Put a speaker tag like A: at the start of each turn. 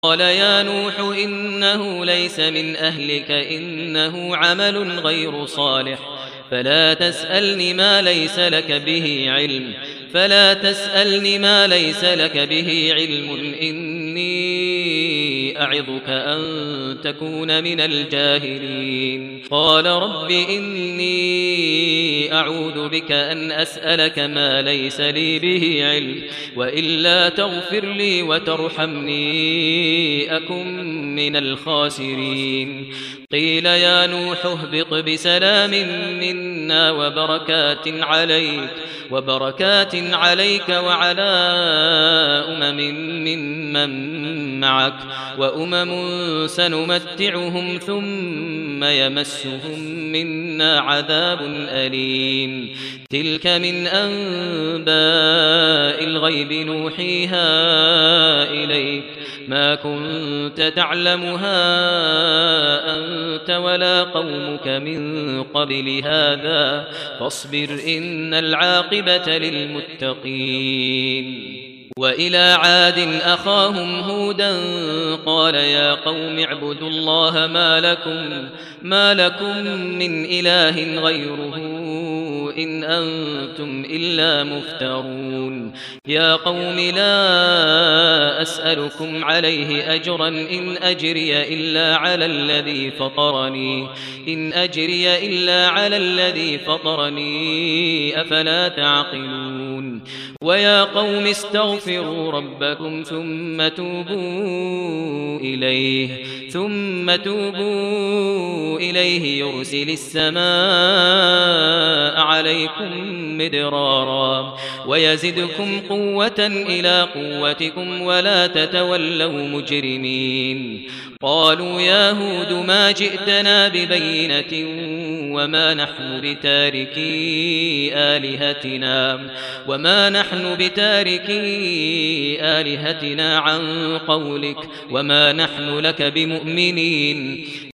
A: قال يا نوح إنه ليس من أهلك إنه عمل غير صالح فلا تسألني ما ليس لك به علم إني أعظك أن تكون من الجاهلين قال رب إني أعوذ بك أن أسألك ما ليس لي به علم وإلا تغفر لي وترحمني أكن من الخاسرين قيل يا نوح اهبط بسلام منا وبركات عليك وعلى ممن معك وأمم سنمتعهم ثم يمسهم منا عذاب أليم تلك من أنباء الغيب نوحيها إليك ما كنت تعلمها أنت ولا قومك من قبل هذا فاصبر إن العاقبة للمتقين وإلى عاد أخاهم هودا قال يا قوم اعبدوا الله ما لكم من إله غيره إن أنتم إلا مفترون يا قوم لا أسألكم عليه أجرا إن أجري إلا على الذي فطرني أفلا تعقلون ويا قوم استغفروا ربكم ثم توبوا إليه يرسل السماء عليكم مدرارا ويزدكم قوة إلى قوتكم ولا تتولوا مجرمين قالوا يا هود ما جئتنا ببينة وما نحن بتاركي آلهتنا عن قولك وما نحن لك بمؤمنين